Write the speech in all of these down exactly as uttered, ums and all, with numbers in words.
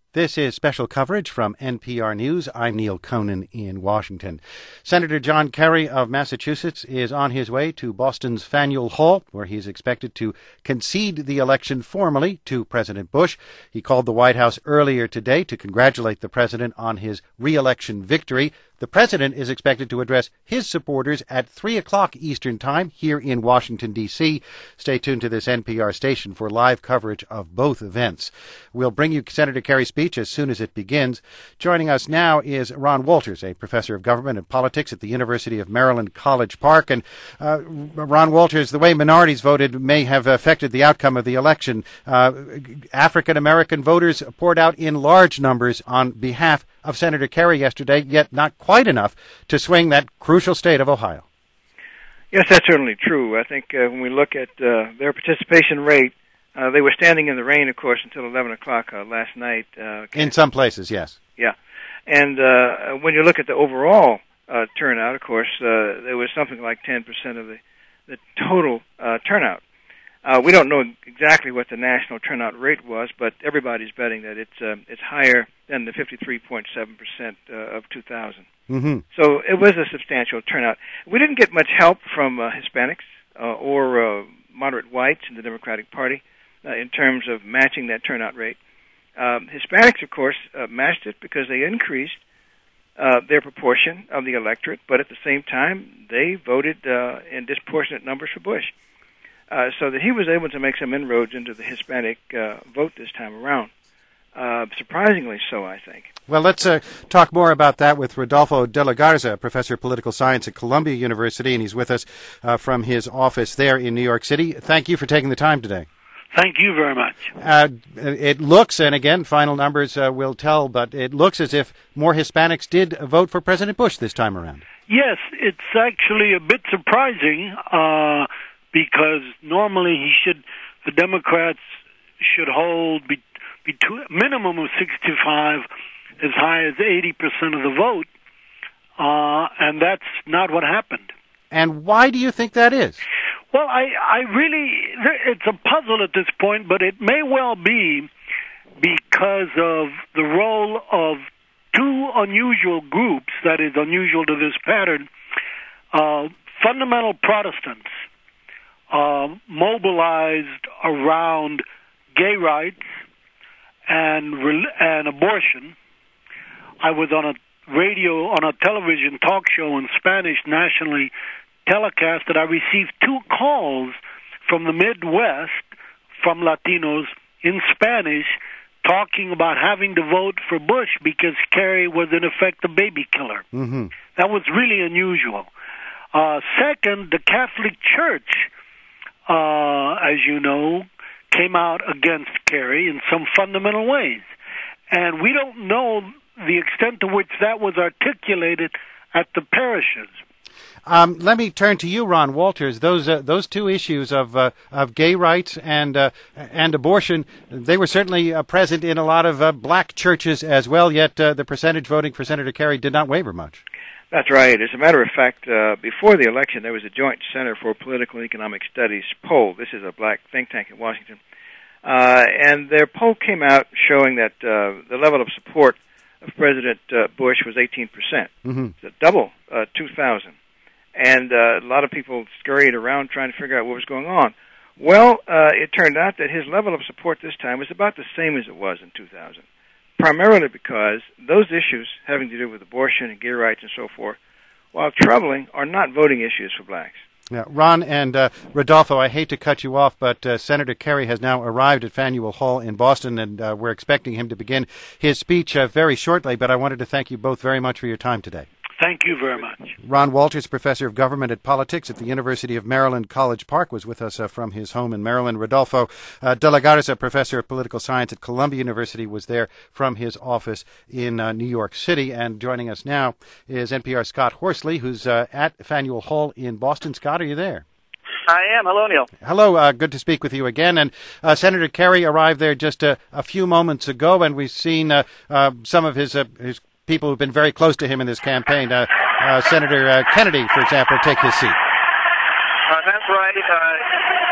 This is special coverage from N P R News. I'm Neil Conan in Washington. Senator John Kerry of Massachusetts is on his way to Boston's Faneuil Hall, where he is expected to concede the election formally to President Bush. He called the White House earlier today to congratulate the president on his re-election victory. The president is expected to address his supporters at three o'clock Eastern Time here in Washington, D C Stay tuned to this N P R station for live coverage of both events. We'll bring you Senator Kerry's speech as soon as it begins. Joining us now is Ron Walters, a professor of government and politics at the University of Maryland, College Park. And uh, Ron Walters, the way minorities voted may have affected the outcome of the election. Uh, African-American voters poured out in large numbers on behalf of Senator Kerry yesterday, yet not quite enough to swing that crucial state of Ohio. Yes, that's certainly true. I think uh, when we look at uh, their participation rate, uh, they were standing in the rain, of course, until eleven o'clock uh, last night. Uh, in some places, yes. Yeah. And uh, when you look at the overall uh, turnout, of course, uh, there was something like ten percent of the, the total uh, turnout. Uh, we don't know exactly what the national turnout rate was, but everybody's betting that it's uh, it's higher than the fifty-three point seven percent uh, of two thousand. Mm-hmm. So it was a substantial turnout. We didn't get much help from uh, Hispanics uh, or uh, moderate whites in the Democratic Party uh, in terms of matching that turnout rate. Um, Hispanics, of course, uh, matched it because they increased uh, their proportion of the electorate, but at the same time, they voted uh, in disproportionate numbers for Bush. Uh, so that he was able to make some inroads into the Hispanic uh, vote this time around. Uh, surprisingly so, I think. Well, let's uh, talk more about that with Rodolfo de la Garza, professor of political science at Columbia University, and he's with us uh, from his office there in New York City. Thank you for taking the time today. Thank you very much. Uh, it looks, and again, final numbers uh, will tell, but it looks as if more Hispanics did vote for President Bush this time around. Yes, it's actually a bit surprising, uh, because normally he should, the Democrats should hold be, between minimum of sixty-five, as high as eighty percent of the vote, uh, and that's not what happened. And why do you think that is? Well, I, I really, it's a puzzle at this point, but it may well be because of the role of two unusual groups, that is unusual to this pattern, uh, fundamental Protestants, Uh, mobilized around gay rights and and abortion. I was on a radio, on a television talk show in Spanish, nationally telecast, that I received two calls from the Midwest, from Latinos in Spanish, talking about having to vote for Bush because Kerry was in effect a baby killer. Mm-hmm. That was really unusual. Uh, second, the Catholic Church, Uh, as you know, came out against Kerry in some fundamental ways. And we don't know the extent to which that was articulated at the parishes. Um, let me turn to you, Ron Walters. Those uh, those two issues of uh, of gay rights and uh, and abortion, they were certainly uh, present in a lot of uh, black churches as well, yet uh, the percentage voting for Senator Kerry did not waver much. That's right. As a matter of fact, uh, before the election, there was a Joint Center for Political and Economic Studies poll. This is a black think tank in Washington. Uh, and their poll came out showing that uh, the level of support of President uh, Bush was eighteen percent. Mm-hmm. It's double uh, two thousand. And uh, a lot of people scurried around trying to figure out what was going on. Well, uh, it turned out that his level of support this time was about the same as it was in two thousand. Primarily because those issues having to do with abortion and gay rights and so forth, while troubling, are not voting issues for blacks. Now, Ron and uh, Rodolfo, I hate to cut you off, but uh, Senator Kerry has now arrived at Faneuil Hall in Boston, and uh, we're expecting him to begin his speech uh, very shortly, but I wanted to thank you both very much for your time today. Thank you very much. Ron Walters, professor of government and politics at the University of Maryland, College Park, was with us uh, from his home in Maryland. Rodolfo uh, de la Garza, professor of political science at Columbia University, was there from his office in uh, New York City. And joining us now is N P R's Scott Horsley, who's uh, at Faneuil Hall in Boston. Scott, are you there? I am. Hello, Neil. Hello. Uh, good to speak with you again. And uh, Senator Kerry arrived there just a, a few moments ago, and we've seen uh, uh, some of his, uh, his people who've been very close to him in this campaign. Uh, uh, Senator uh, Kennedy, for example, take his seat. Uh, that's right. Uh,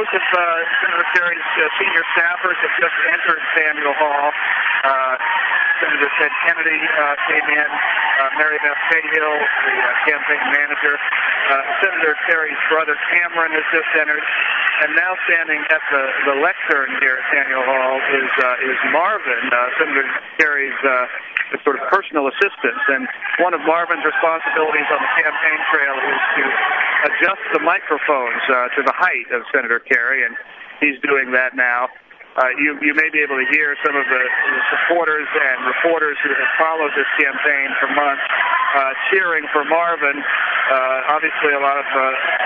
most of uh, Senator Kerry's uh, senior staffers have just entered Faneuil Hall. Uh, Senator Ted Kennedy uh, came in. Uh, Mary Beth Cahill, the uh, campaign manager. Uh, Senator Kerry's brother Cameron has just entered. And now standing at the, the lectern here at Faneuil Hall is uh, is Marvin, uh, Senator Kerry's uh, sort of personal assistant. And one of Marvin's responsibilities on the campaign trail is to adjust the microphones uh, to the height of Senator Kerry, and he's doing that now. Uh, you, you may be able to hear some of the, the supporters and reporters who have followed this campaign for months uh, cheering for Marvin. Uh, obviously, a lot of, uh,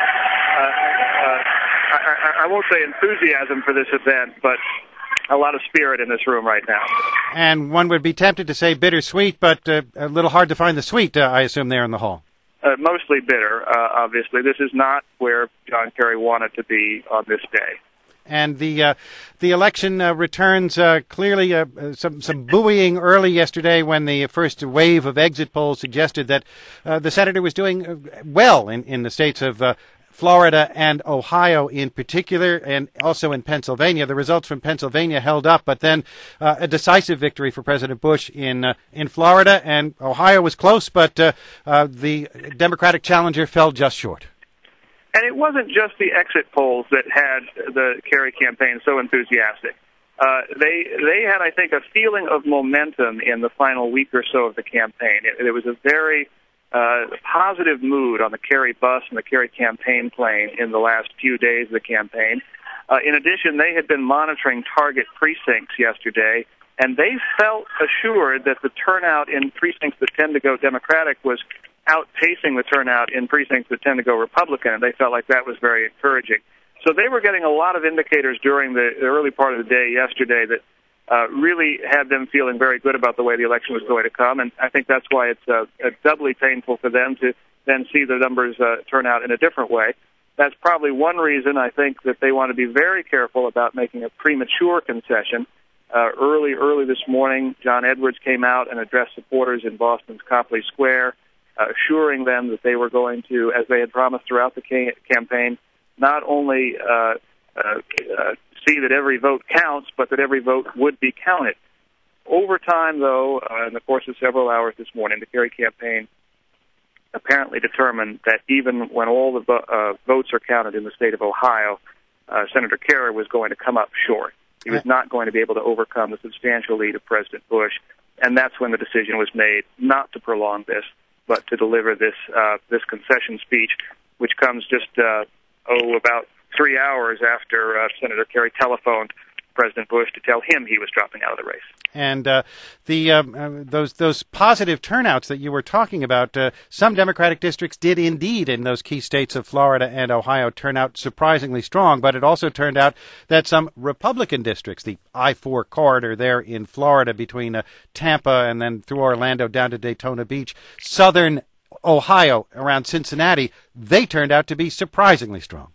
uh, uh, I, I, I won't say enthusiasm for this event, but a lot of spirit in this room right now. And one would be tempted to say bittersweet, but uh, a little hard to find the sweet, uh, I assume, there in the hall. Uh, mostly bitter, uh, obviously. This is not where John Kerry wanted to be on this day. And the uh, the election uh, returns uh, clearly uh, some some buoying early yesterday when the first wave of exit polls suggested that uh, the senator was doing well in, in the states of uh, Florida and Ohio in particular, and also in Pennsylvania. The results from Pennsylvania held up, but then uh, a decisive victory for President Bush in uh, in Florida, and Ohio was close, but uh, uh, the Democratic challenger fell just short. And it wasn't just the exit polls that had the Kerry campaign so enthusiastic. Uh, they they had, I think, a feeling of momentum in the final week or so of the campaign. It, it was a very uh, positive mood on the Kerry bus and the Kerry campaign plane in the last few days of the campaign. Uh, in addition, they had been monitoring target precincts yesterday, and they felt assured that the turnout in precincts that tend to go Democratic was outpacing the turnout in precincts that tend to go Republican, and they felt like that was very encouraging. So they were getting a lot of indicators during the early part of the day yesterday that uh, really had them feeling very good about the way the election was going to come, and I think that's why it's uh, doubly painful for them to then see the numbers uh, turn out in a different way. That's probably one reason I think that they want to be very careful about making a premature concession. Uh, early, early this morning, John Edwards came out and addressed supporters in Boston's Copley Square, Uh, assuring them that they were going to, as they had promised throughout the ca- campaign, not only uh, uh, uh, see that every vote counts, but that every vote would be counted. Over time, though, uh, in the course of several hours this morning, the Kerry campaign apparently determined that even when all the vo- uh, votes are counted in the state of Ohio, uh, Senator Kerry was going to come up short. He was not going to be able to overcome the substantial lead of President Bush, and that's when the decision was made not to prolong this, but to deliver this uh, this concession speech, which comes just, uh, oh, about three hours after uh, Senator Kerry telephoned President Bush to tell him he was dropping out of the race. And uh, the uh, uh, those those positive turnouts that you were talking about, uh, some Democratic districts did indeed in those key states of Florida and Ohio turn out surprisingly strong, but it also turned out that some Republican districts, the I four corridor there in Florida between uh, Tampa and then through Orlando down to Daytona Beach, southern Ohio around Cincinnati, they turned out to be surprisingly strong.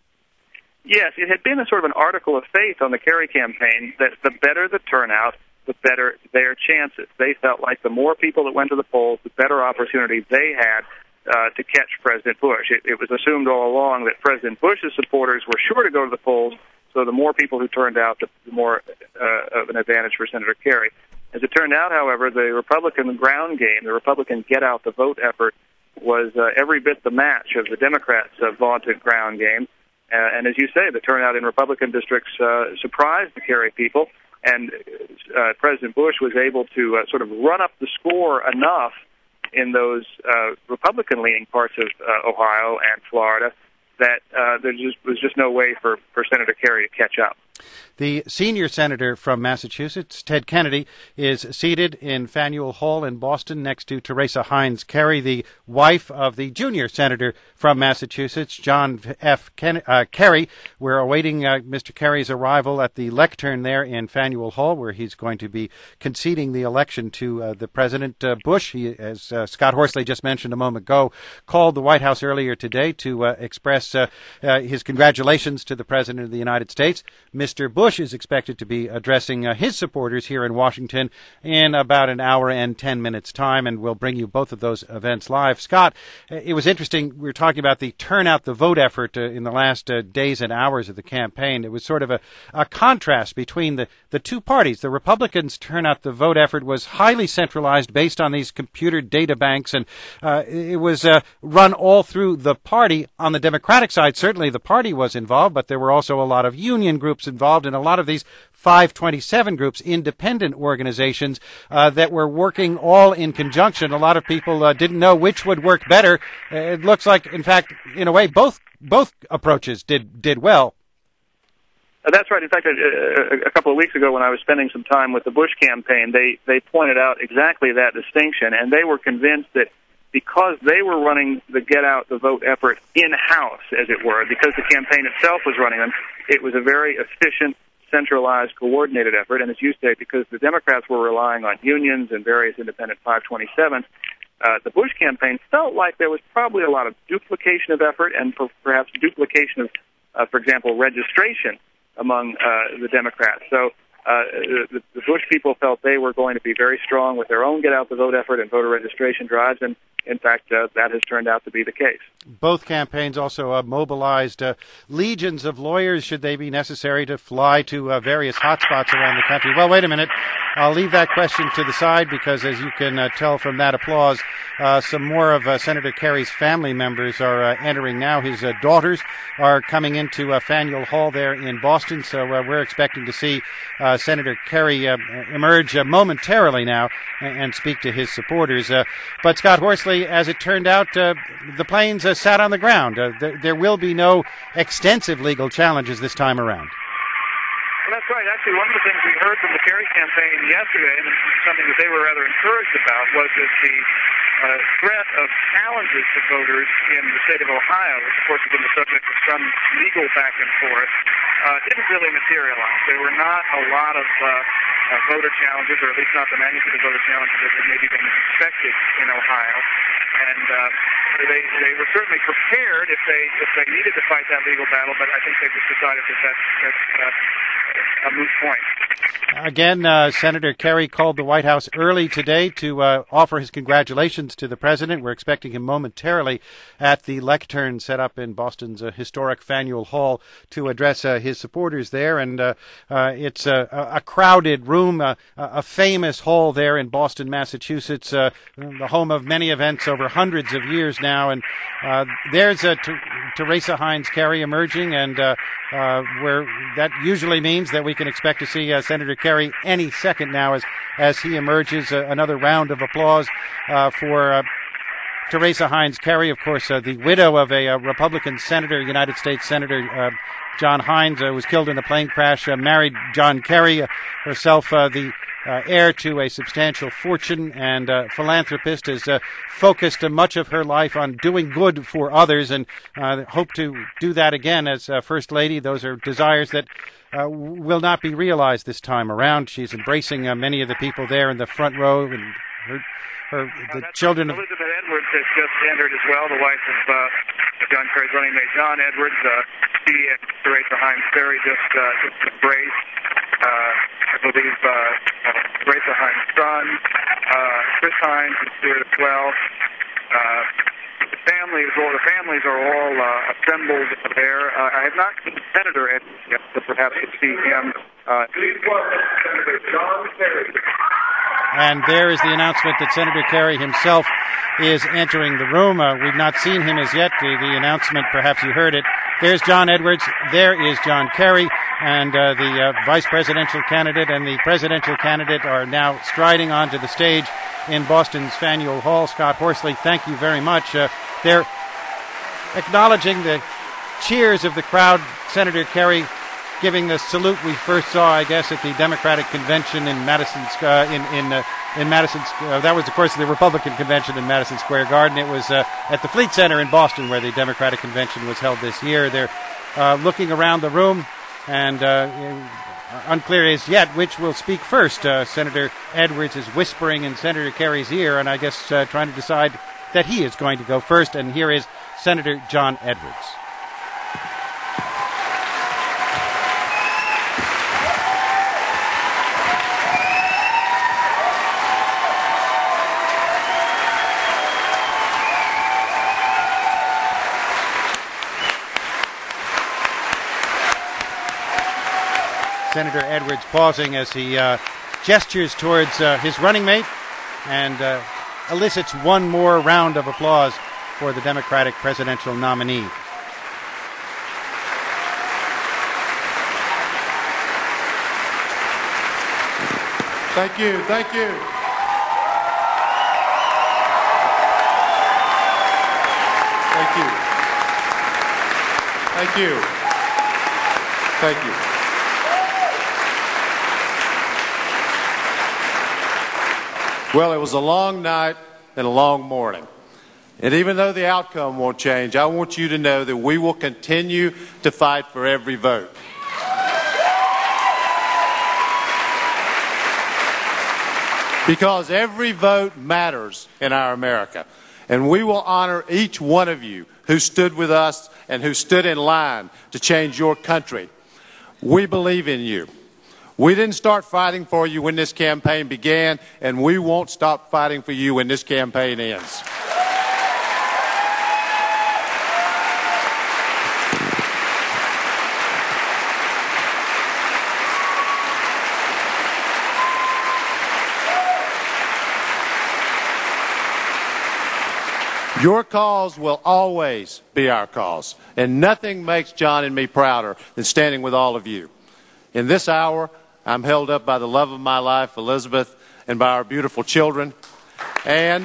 Yes, it had been a sort of an article of faith on the Kerry campaign that the better the turnout, the better their chances. They felt like the more people that went to the polls, the better opportunity they had uh, to catch President Bush. It, it was assumed all along that President Bush's supporters were sure to go to the polls, so the more people who turned out, the more uh, of an advantage for Senator Kerry. As it turned out, however, the Republican ground game, the Republican get-out-the-vote effort, was uh, every bit the match of the Democrats' uh, vaunted ground game. Uh, and as you say, the turnout in Republican districts uh, surprised the Kerry people, and uh, President Bush was able to uh, sort of run up the score enough in those uh, Republican-leaning parts of uh, Ohio and Florida that uh, there just was just no way for, for Senator Kerry to catch up. The senior senator from Massachusetts, Ted Kennedy, is seated in Faneuil Hall in Boston next to Teresa Heinz Kerry, the wife of the junior senator from Massachusetts, John F. Ken- uh, Kerry. We're awaiting uh, Mister Kerry's arrival at the lectern there in Faneuil Hall, where he's going to be conceding the election to uh, the President uh, Bush. He, as uh, Scott Horsley just mentioned a moment ago, called the White House earlier today to uh, express uh, uh, his congratulations to the President of the United States. Miss Mister Bush is expected to be addressing uh, his supporters here in Washington in about an hour and ten minutes' time, and we'll bring you both of those events live. Scott, it was interesting. We were talking about the turnout, the vote effort uh, in the last uh, days and hours of the campaign. It was sort of a, a contrast between the, the two parties. The Republicans' turnout, the vote effort was highly centralized based on these computer data banks, and uh, it was uh, run all through the party. On the Democratic side, certainly the party was involved, but there were also a lot of union groups involved, and a lot of these five twenty-seven groups, independent organizations uh, that were working all in conjunction. A lot of people uh, didn't know which would work better. Uh, it looks like, in fact, in a way, both both approaches did did well. Uh, that's right. In fact, a, a couple of weeks ago when I was spending some time with the Bush campaign, they, they pointed out exactly that distinction, and they were convinced that because they were running the get out the vote effort in-house, as it were, because the campaign itself was running them, it was a very efficient, centralized, coordinated effort. And as you say, because the Democrats were relying on unions and various independent five twenty-sevens, uh, the Bush campaign felt like there was probably a lot of duplication of effort and per- perhaps duplication of, uh, for example, registration among uh, the Democrats. So uh, the, the Bush people felt they were going to be very strong with their own get-out-the-vote effort and voter registration drives, and in fact, uh, that has turned out to be the case. Both campaigns also uh, mobilized uh, legions of lawyers, should they be necessary, to fly to uh, various hotspots around the country. Well, wait a minute. I'll leave that question to the side because, as you can uh, tell from that applause, uh, some more of uh, Senator Kerry's family members are uh, entering now. His uh, daughters are coming into uh, Faneuil Hall there in Boston, so uh, we're expecting to see uh, Senator Kerry uh, emerge uh, momentarily now and, and speak to his supporters. Uh, but Scott Horsley, as it turned out, uh, the planes uh, sat on the ground. Uh, th- there will be no extensive legal challenges this time around. Well, that's right. Actually, one of the things we heard from the Kerry campaign yesterday, and something that they were rather encouraged about, was that the uh, threat of challenges to voters in the state of Ohio, which of course has been the subject of some legal back and forth, uh, didn't really materialize. There were not a lot of uh, uh, voter challenges, or at least not the magnitude of voter challenges that had maybe been expected in Ohio. And uh, they they were certainly prepared if they if they needed to fight that legal battle, but I think they just decided that that's, that's uh, a moot point. Again, uh, Senator Kerry called the White House early today to uh, offer his congratulations to the president. We're expecting him momentarily at the lectern set up in Boston's uh, historic Faneuil Hall to address uh, his supporters there. And uh, uh, it's a, a crowded room, uh, a famous hall there in Boston, Massachusetts, uh, the home of many events over hundreds of years now. And uh, there's uh, T- Teresa Heinz Kerry emerging, and uh, uh, where that usually means that we can expect to see uh, Senator Kerry any second now as as he emerges. Uh, another round of applause uh, for uh, Teresa Heinz Kerry, of course, uh, the widow of a uh, Republican senator, United States Senator uh, John Heinz, uh, was killed in a plane crash, uh, married John Kerry, uh, herself uh, the Uh, heir to a substantial fortune and uh, philanthropist, has uh, focused uh, much of her life on doing good for others, and uh, hope to do that again as uh, First Lady. Those are desires that uh, will not be realized this time around. She's embracing uh, many of the people there in the front row, and her, her the uh, children of Elizabeth Edwards has just entered as well, the wife of uh, John Kerry's running mate, John Edwards. Uh, she and Teresa Heinz Kerry just uh, just embraced. Uh, I believe uh, uh, Teresa Heinz' son, uh, Chris Heinz, is here as well. Uh, the families, or the families are all uh, assembled there. Uh, I have not seen Senator Edwards yet, but perhaps to see him. Uh, Senator John Kerry. And there is the announcement that Senator Kerry himself is entering the room. Uh, we've not seen him as yet. The, the announcement, perhaps you heard it. There's John Edwards. There is John Kerry. And uh, the uh, vice presidential candidate and the presidential candidate are now striding onto the stage in Boston's Faneuil Hall. Scott Horsley, thank you very much. Uh, they're acknowledging the cheers of the crowd. Senator Kerry giving the salute we first saw, I guess, at the Democratic convention in Madison. Uh, in in uh, in Madison. Uh, that was, of course, the Republican convention in Madison Square Garden. It was uh, at the Fleet Center in Boston where the Democratic convention was held this year. They're uh, looking around the room, and uh, unclear as yet which will speak first. Uh, Senator Edwards is whispering in Senator Kerry's ear, and I guess uh, trying to decide that he is going to go first. And here is Senator John Edwards. Senator Edwards pausing as he uh, gestures towards uh, his running mate and uh, elicits one more round of applause for the Democratic presidential nominee. Thank you. Thank you. Thank you. Thank you. Thank you. Well, it was a long night and a long morning. And even though the outcome won't change, I want you to know that we will continue to fight for every vote. Because every vote matters in our America. And we will honor each one of you who stood with us and who stood in line to change your country. We believe in you. We didn't start fighting for you when this campaign began, and we won't stop fighting for you when this campaign ends. Your cause will always be our cause, and nothing makes John and me prouder than standing with all of you. In this hour, I'm held up by the love of my life, Elizabeth, and by our beautiful children, and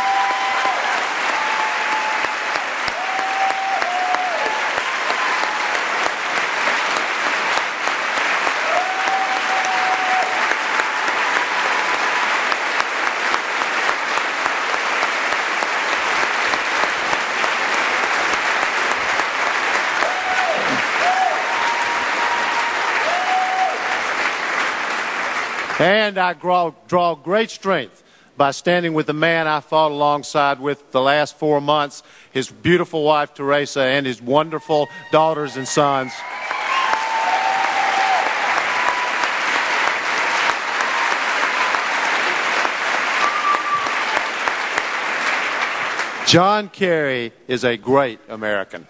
And I draw, draw great strength by standing with the man I fought alongside with the last four months, his beautiful wife, Teresa, and his wonderful daughters and sons. John Kerry is a great American.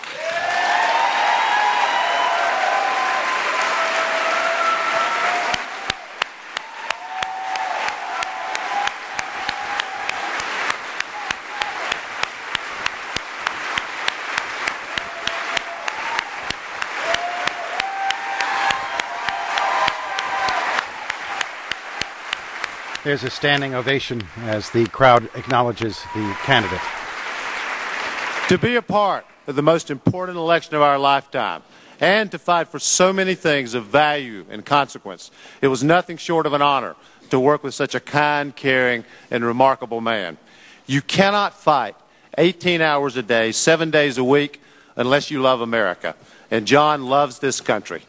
There's a standing ovation as the crowd acknowledges the candidate. To be a part of the most important election of our lifetime and to fight for so many things of value and consequence, it was nothing short of an honor to work with such a kind, caring, and remarkable man. You cannot fight eighteen hours a day, seven days a week, unless you love America. And John loves this country.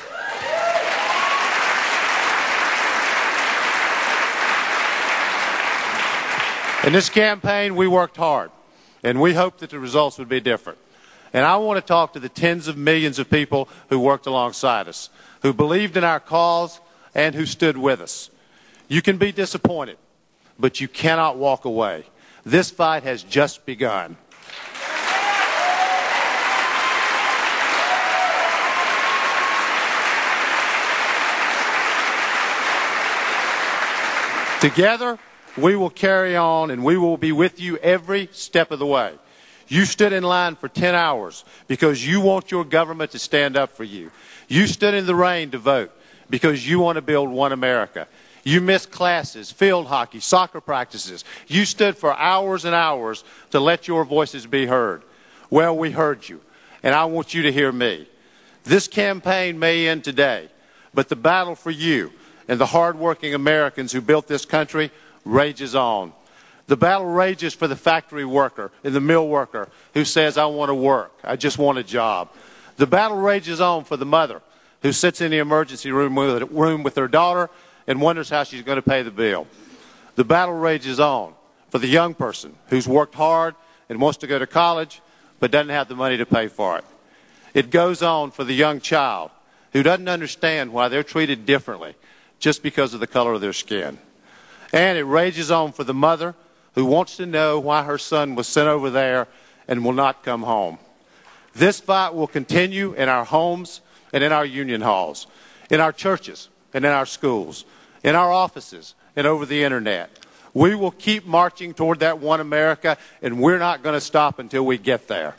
In this campaign, we worked hard, and we hoped that the results would be different. And I want to talk to the tens of millions of people who worked alongside us, who believed in our cause, and who stood with us. You can be disappointed, but you cannot walk away. This fight has just begun. Together, we will carry on, and we will be with you every step of the way. You stood in line for ten hours because you want your government to stand up for you. You stood in the rain to vote because you want to build one America. You missed classes, field hockey, soccer practices. You stood for hours and hours to let your voices be heard. Well, we heard you, and I want you to hear me. This campaign may end today, but the battle for you and the hardworking Americans who built this country rages on. The battle rages for the factory worker and the mill worker who says, I want to work, I just want a job. The battle rages on for the mother who sits in the emergency room with, room with her daughter and wonders how she's going to pay the bill. The battle rages on for the young person who's worked hard and wants to go to college but doesn't have the money to pay for it. It goes on for the young child who doesn't understand why they're treated differently just because of the color of their skin. And it rages on for the mother who wants to know why her son was sent over there and will not come home. This fight will continue in our homes and in our union halls. in our churches and in our schools, in our offices and over the internet. We will keep marching toward that one America, and we're not going to stop until we get there.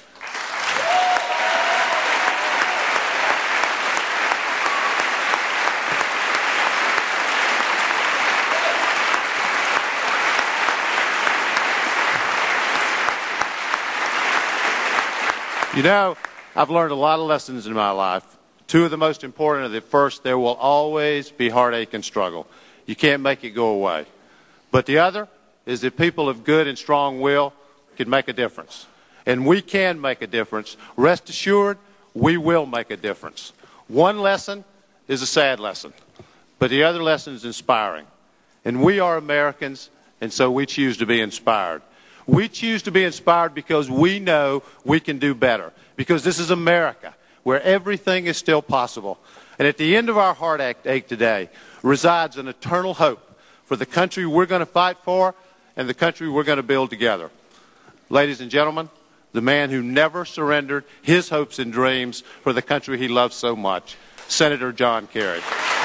You know, I've learned a lot of lessons in my life. Two of the most important are the first, there will always be heartache and struggle. You can't make it go away. But the other is that people of good and strong will can make a difference. And we can make a difference. Rest assured, we will make a difference. One lesson is a sad lesson, but the other lesson is inspiring. And we are Americans, and so we choose to be inspired. We choose to be inspired because we know we can do better. Because this is America, where everything is still possible. And at the end of our heartache today resides an eternal hope for the country we're going to fight for and the country we're going to build together. Ladies and gentlemen, the man who never surrendered his hopes and dreams for the country he loves so much, Senator John Kerry.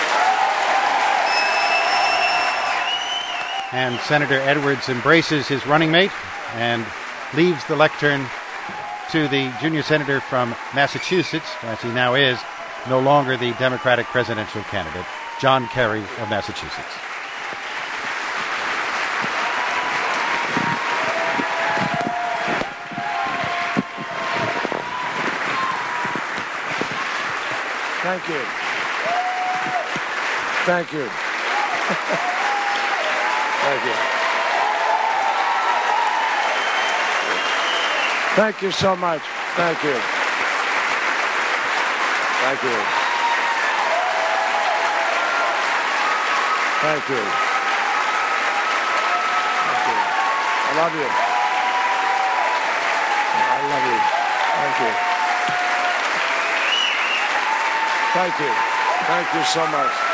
And Senator Edwards embraces his running mate and leaves the lectern to the junior senator from Massachusetts, as he now is, no longer the Democratic presidential candidate, John Kerry of Massachusetts. Thank you. Thank you. Thank you. Thank you so much. Thank you. Thank you. Thank you. Thank you. I love you. I love you. Thank you. Thank you. Thank you so much.